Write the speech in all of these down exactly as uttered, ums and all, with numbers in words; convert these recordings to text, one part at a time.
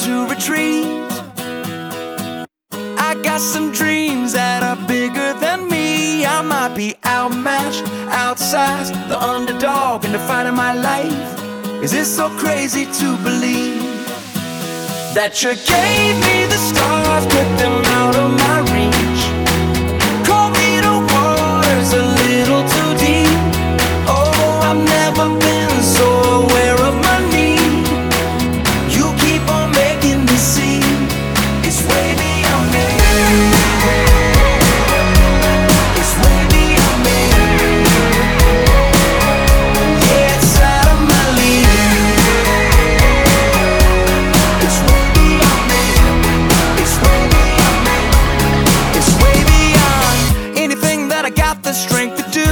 to retreat. I got some dreams that are bigger than me. I might be outmatched, outsized, the underdog in the fight of my life. Is it so crazy to believe that you gave me the stars, put them out of my reach? Call me the waters a little too deep. Oh, I've never been so aware of my need. You keep on making me see it's way beyond me. It's way beyond me. Yeah, it's out of my league. It's way beyond me. It's way beyond me. It's way beyond anything that I got the strength to do.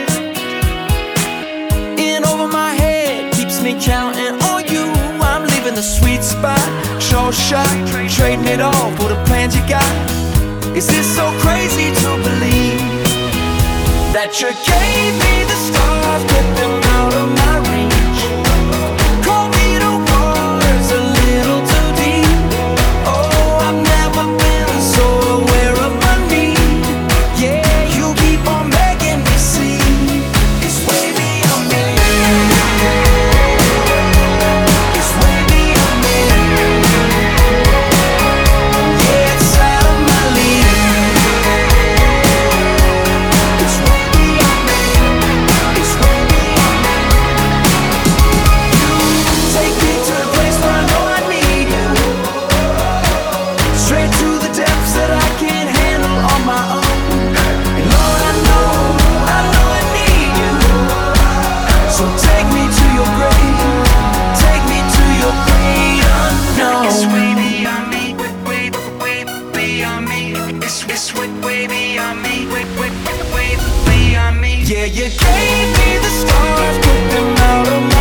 In over my head keeps me counting on you. I'm leaving the sweet spot, sure shot, trading it all for the plans you got. Is this so crazy to believe that you gave me the stars, put them out of my reach? Call me the waters a little too deep. Oh, I've never been so aware of my need. Yeah, you keep on making me see it's way beyond me. It's way beyond me. Yeah, it's out of my league. It's way beyond me. It's way beyond me. You take me to the place where I know I need you. Straight to the depths that I can't handle on my own. And Lord, I know, I know I need you. So take me to your great, take me to your great unknown. It's way beyond me, way, way, way beyond me. It's, it's way, way beyond me, way, way, way beyond me. Yeah, you gave me the stars, put them out of my